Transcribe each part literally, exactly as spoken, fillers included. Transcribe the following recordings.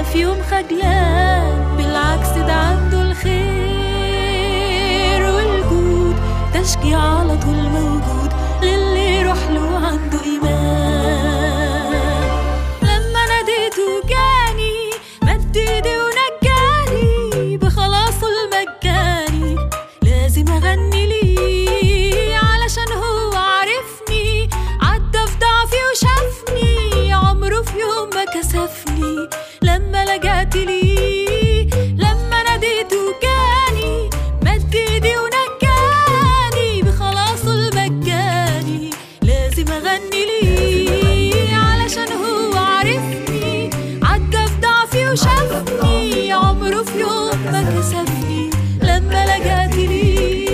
في يوم خجلان، بالعكس ده عنده الخير والجود، تشجيع على طول موجود للي يروح له عنده إيمان. لما ناديته جاني مد ايدي ونجاني بخلاصه المجاني، لازم أغني ليه علشان هو عارفني، عدى في ضعفي وشافني، عمره في يوم ما كسفني. لما لجأت ليه لما ناديته جاني مد ايدي ونجاني بخلاصه المجاني، لازم أغني ليه علشان هو عارفني، عدى في ضعفي وشافني، عمره في يوم ما كسفني. لما لجأت ليه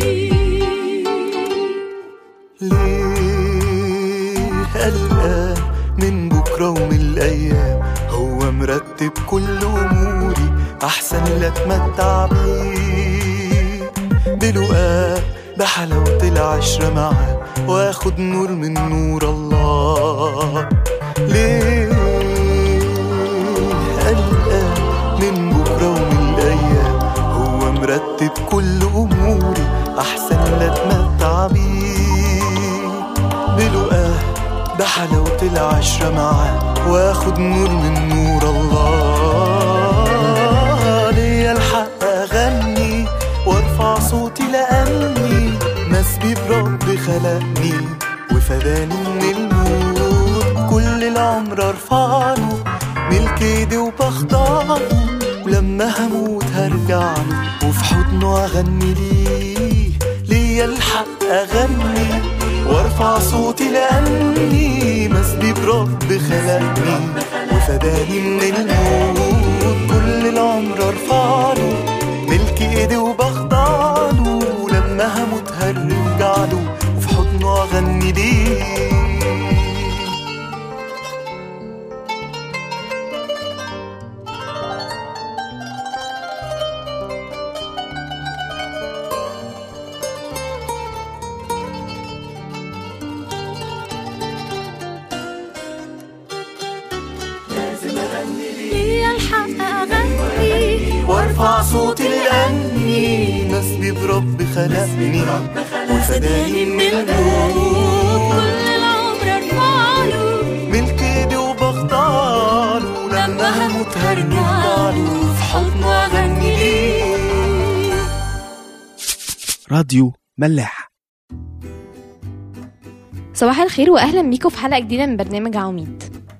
ليه قلقان من بكرة ومن الأيام، هو مرتب كل أموري أحسن لا أتمتع بيه بلقاه بحلاوة العشرة معاه، وآخد نور من نور الله. ليه قلقان من بكرة ومن الأيام، هو مرتب كل أموري أحسن لا أتمتع بيه بلقاه بحلاوة العشرة معاه، واخد نور من نور الله. ليا الحق أغني وارفع صوتي لأني مسبي برب خلقني وفداني من الموت. كل العمر ارفعله ملك ايدي وبخضعه، ولما هموت هرجعله وفي حضنه أغني ليه. ليا الحق أغني وارفع صوتي لأني مسبي برب خلقني وفداني من الموت. كل العمر ارفعله ملك ايدي وبخضعله، ولما هموت هرجعله وفي حضنه أغني ليه. وارفع صوتي لأني مسبي برب خلقني وفداني من الموت. كل العمر ارفعله ملك ايدي وبخضعله، لما هموت هرجعله في حضنه أغني ليه. راديو ملاح. صباح الخير واهلا بيكم في حلقة جديدة من برنامج عواميد.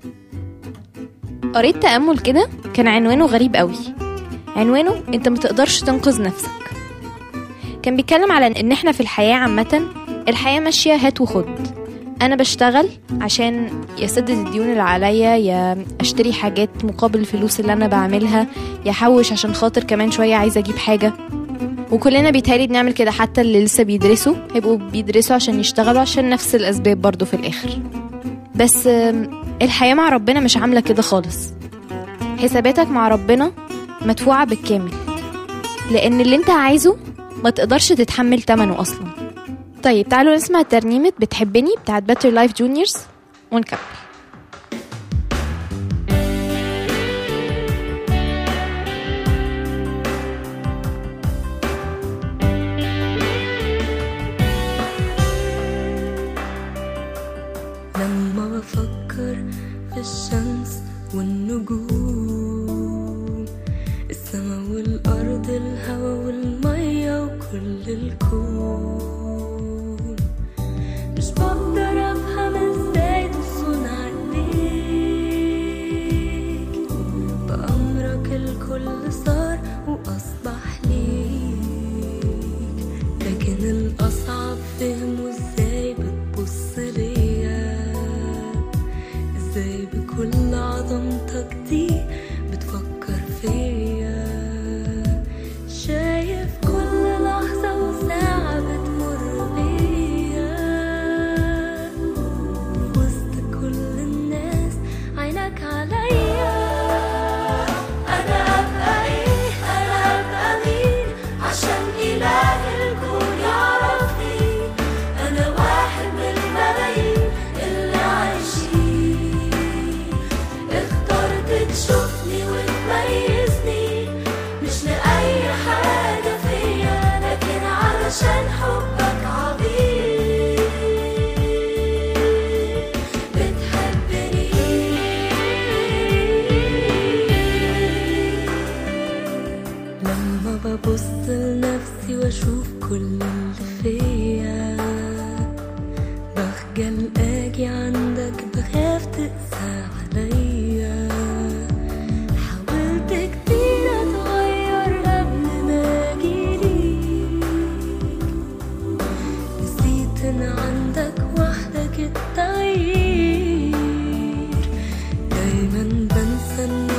قريت تأمل كده كان عنوانه غريب قوي، عنوانه انت متقدرش تنقذ نفسك. كان بيتكلم على ان احنا في الحياة عامة الحياة ماشية هات وخد، انا بشتغل عشان يسدد الديون اللي عليا، يا اشتري حاجات مقابل الفلوس اللي انا بعملها، يا حوش عشان خاطر كمان شوية عايزة اجيب حاجة. وكلنا بيتهيألي بنعمل كده، حتى اللي لسه بيدرسوا هيبقوا بيدرسوا عشان يشتغلوا عشان نفس الاسباب برضو في الاخر. بس الحياة مع ربنا مش عاملة كده خالص. حساباتك مع ربنا مدفوعة بالكامل، لأن اللي انت عايزه ما تقدرش تتحمل تمنه أصلا. طيب تعالوا نسمع ترنيمة بتحبني بتاعت باتر لايف جونيورز ونكمل. لما بفكر في الشمس والنجوم، السما والأرض، الهوا والمية وكل الكون، مش بقدر أفهم ازاي تصون عليك، بأمرك الكل صار وأصبح ليك. لكن الأصعب فهمه ازاي بتبص ليا، ازاي بكل عظمتك دي بتفكر فيا، شايف كل لحظة وساعة بتمر بيا، وسط كل الناس عينك عليا. أنا أبقى إيه؟ أنا أبقى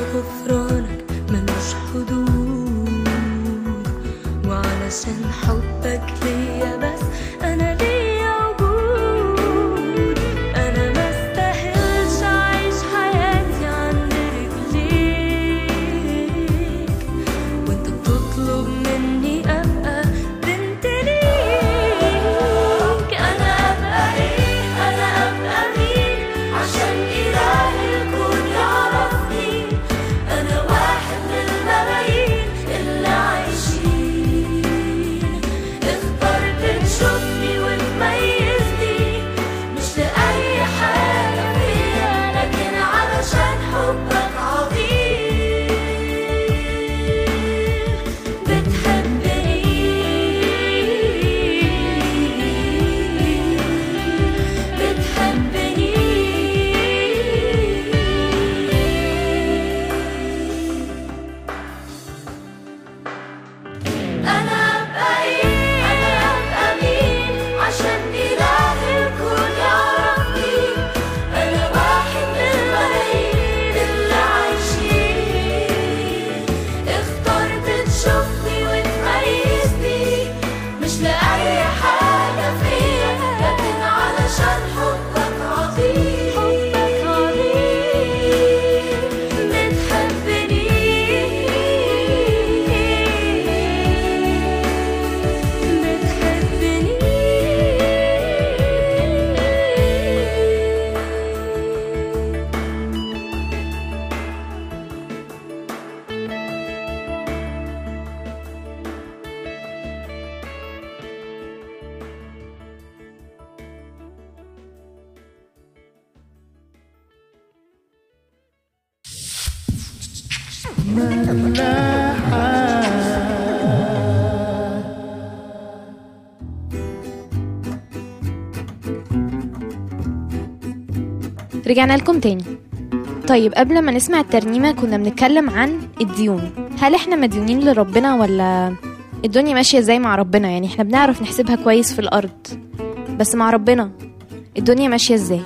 غفرانك ملوش حدود، وعلشان حبك ليا بس أنا ليا وجود. أنا ما استاهلش أعيش حياتي عند رجليك، وانت بتطلب مني أبقى بنت ليك. أنا أبقى إيه؟ أنا أبقى مين عشان إله الكون يعرفني؟ أنا واحد من الملايين اللي عايشين، اخترت تشوفني وتميزني مش لأي حاجة فيها، لكن علشان حبك عظيم. بتحبني بتحبني أنا أبقى إيه؟ أنا أبقى مين عشان إله الكون يعرفني؟ أنا واحد من الملايين اللي عايشين، اخترت تشوفني وتميزني مش لأي حاجة فيا، لكن علشان حبك عظيم. حبك عظيم. بتحبني رجعنا لكم تاني. طيب قبل ما نسمع الترنيمة كنا بنتكلم عن الديون. هل احنا مديونين لربنا ولا الدنيا ماشية زي مع ربنا؟ يعني احنا بنعرف نحسبها كويس في الأرض، بس مع ربنا الدنيا ماشية ازاي؟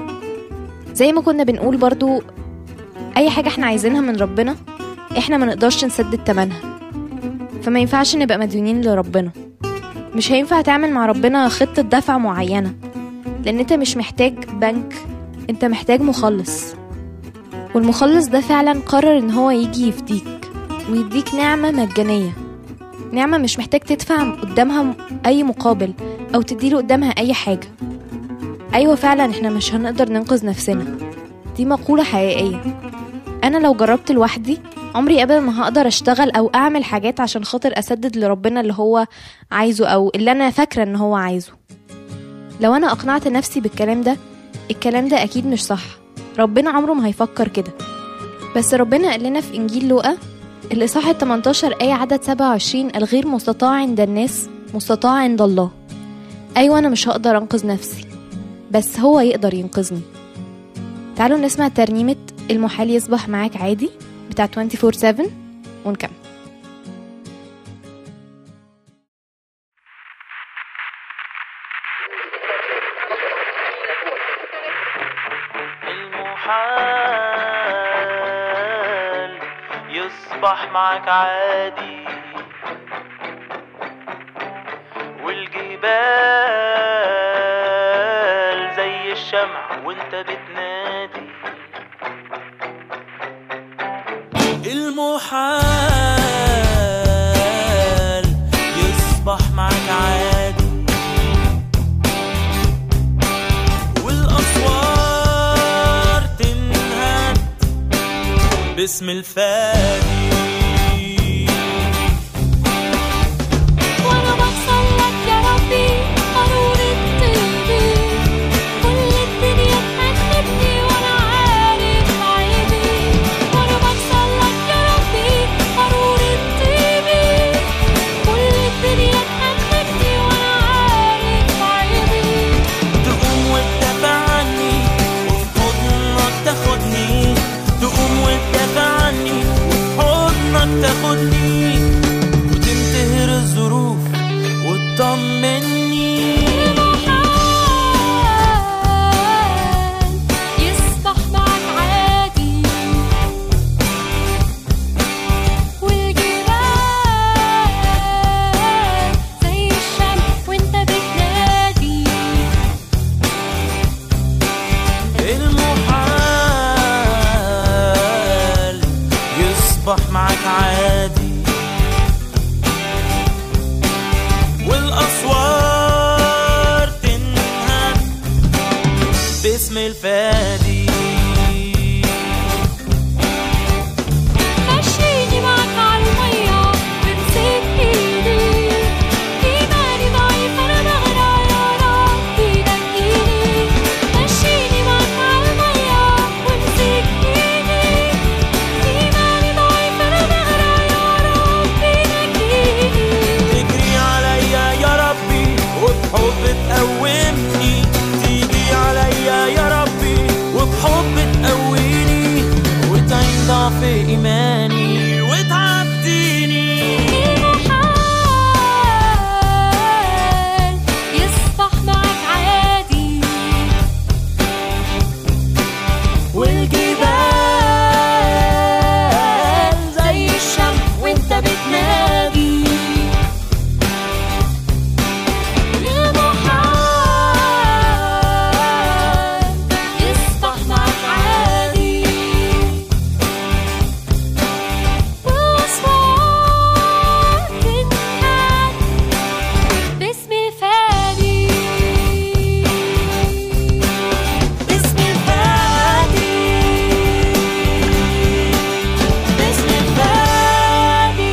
زي ما كنا بنقول برضو أي حاجة احنا عايزينها من ربنا احنا ما نقدرش نسدد تمنها، فما ينفعش نبقى مديونين لربنا. مش هينفع تعمل مع ربنا خطة دفع معينة، لأن انت مش محتاج بنك، انت محتاج مخلص، والمخلص ده فعلا قرر ان هو يجي يفديك ويديك نعمة مجانية، نعمة مش محتاج تدفع قدامها اي مقابل او تديله قدامها اي حاجة. ايوه فعلا احنا مش هنقدر ننقذ نفسنا، دي مقولة حقيقية. انا لو جربت لوحدي عمري ابدا ما هقدر اشتغل او اعمل حاجات عشان خاطر اسدد لربنا اللي هو عايزه او اللي انا فاكرة ان هو عايزه. لو انا اقنعت نفسي بالكلام ده، الكلام ده اكيد مش صح، ربنا عمره ما هيفكر كده. بس ربنا قال لنا في انجيل لوقا الاصحاح تمنتاشر آية عدد سبعة وعشرين: الغير مستطاع عند الناس مستطاع عند الله. ايوه انا مش هقدر انقذ نفسي، بس هو يقدر ينقذني. تعالوا نسمع ترنيمة المحال يصبح معاك عادي بتاع أربعة وعشرين سبعة ونكمل. المحال يصبح معاك عادي، والجبال زي الشمع وانت بتنادي. المحال يصبح معاك عادي، والأسوار تنهد باسم الفادي. وانا بوصل لك يا ربي قارورة قلبي، كل الدنيا تحبني وانا عارف عيبي. وانا بوصل لك يا ربي قارورة قلبي، كل الدنيا تحبني وانا عارف عيبي. تقوم وتدافع عني وفي حضنك تاخدني، تقوم وتدافع عني وفي حضنك يصبح معك عادي، والأسوار تنهد باسم الفادي. مشيني معك عالمية بمسك ايدي، إيماني ضعيف أنا بغرق يا ربي نجيني. مشيني معك عالمية بمسك ايدي، إيماني ضعيف أنا بغرق يا ربي نجيني. تجري عليا يا ربي وبحب تقومني، تيجي عليا يا ربي وبحب تقويني، وتعين ضعف إيماني وتعديني. المحال يصبح معك عادي، والجبال زي الشمس وانت بتنادي. المحال يصبح معك عادي، والأصوات تنهد باسم الفادي، باسم الفادي، باسم الفادي.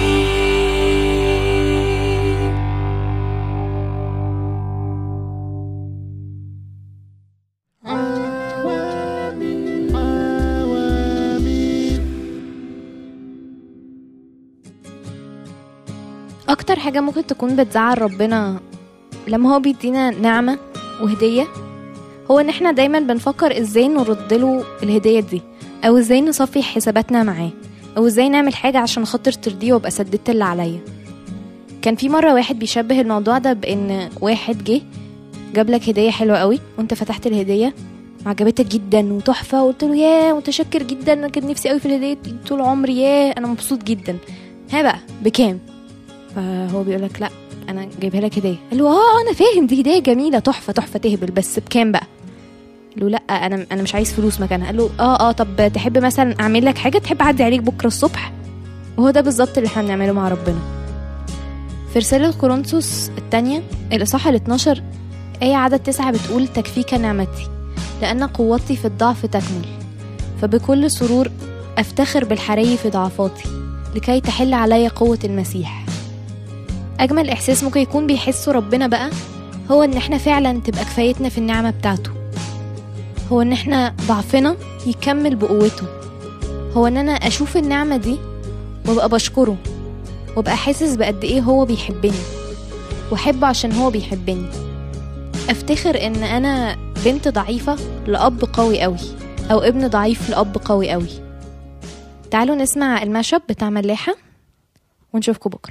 اكتر حاجة ممكن تكون بتزعل ربنا لما هو بيدينا نعمة وهدية، هو ان احنا دايما بنفكر ازاي نرد له الهدية دي، او ازاي نصفي حساباتنا معاه، او ازاي نعمل حاجة عشان خاطر ترضيه وابقى سددت اللي عليا. كان في مرة واحد بيشبه الموضوع ده بان واحد جه جاب لك هدية حلوة قوي، وانت فتحت الهدية عجبتك جدا وتحفة، وقلت له ياه متشكر جدا، انا كان نفسي قوي في الهدية دي طول عمري، ياه انا مبسوط جدا، ها بقى بكام؟ فهو بيقولك لا انا جايبها لك هديه. قال له اه انا فاهم دي هديه جميله تحفه تحفه تهبل، بس بكام بقى؟ قال له لا انا انا مش عايز فلوس مكانها. قال له اه اه طب تحب مثلا اعمل لك حاجه، تحب اعدي عليك بكره الصبح؟ وهو ده بالظبط اللي احنا بنعمله مع ربنا. في رساله كورنثوس الثانيه الاصحاح الاتناشر ايه عدد تسعة بتقول تكفيك نعمتي لان قوتي في الضعف تكمل، فبكل سرور افتخر بالحري في ضعفاتي لكي تحل علي قوه المسيح. أجمل إحساس ممكن يكون بيحسه ربنا بقى هو إن إحنا فعلا تبقى كفايتنا في النعمة بتاعته، هو إن إحنا ضعفنا يكمل بقوته، هو إن أنا أشوف النعمة دي وبقى بشكره وبقى حاسس بقد إيه هو بيحبني وحبه عشان هو بيحبني. أفتخر إن أنا بنت ضعيفة لأب قوي قوي، أو ابن ضعيف لأب قوي قوي. تعالوا نسمع المشهد بتاع ملاحة ونشوفكم بكرة.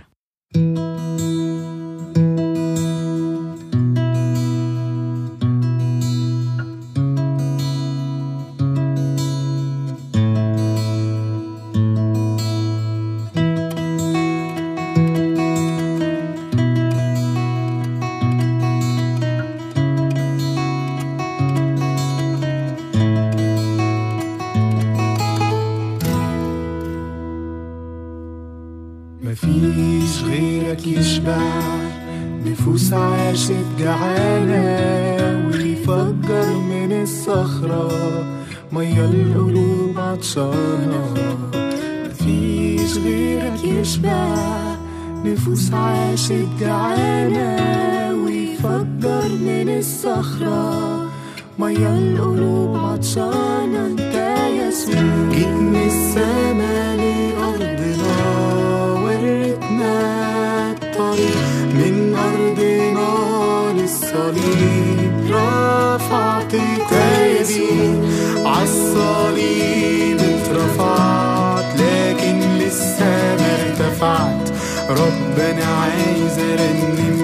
مفيش غيرك يشبع نفوس عاشت جعانة، ويفجر من الصخرة مية القلوب عطشانة. مفيش غيرك يشبع نفوس عاشت جعانة، ويفجر من الصخرة مية القلوب عطشانة. انت يسوع جيت من السما لأرضنا، وريتنا الطريق من أرضنا للصليب. رفعت تاجي عالصليب اترفعت، لكن لسه ما ارتفعت. ربنا عايز ارنم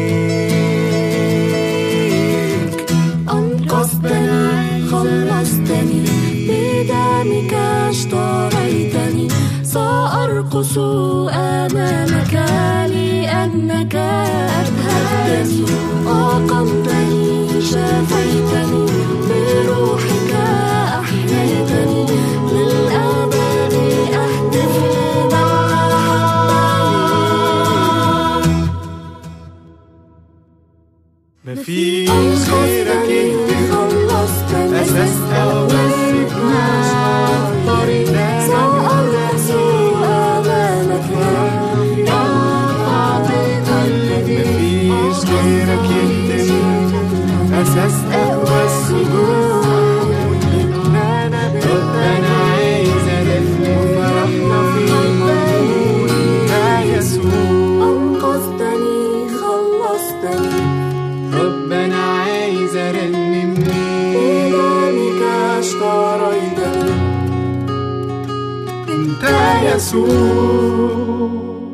ليك. أنقذتني خلصتني بدمك اشتريتني، سأرقص أمامك لأنك أبهجتني. أقمتني شفيتني بروحك أحييتني، للأبد أهتف خلصتني رب أنا عايز أرنم ليك بدمك اشتريتني أنت يسوع.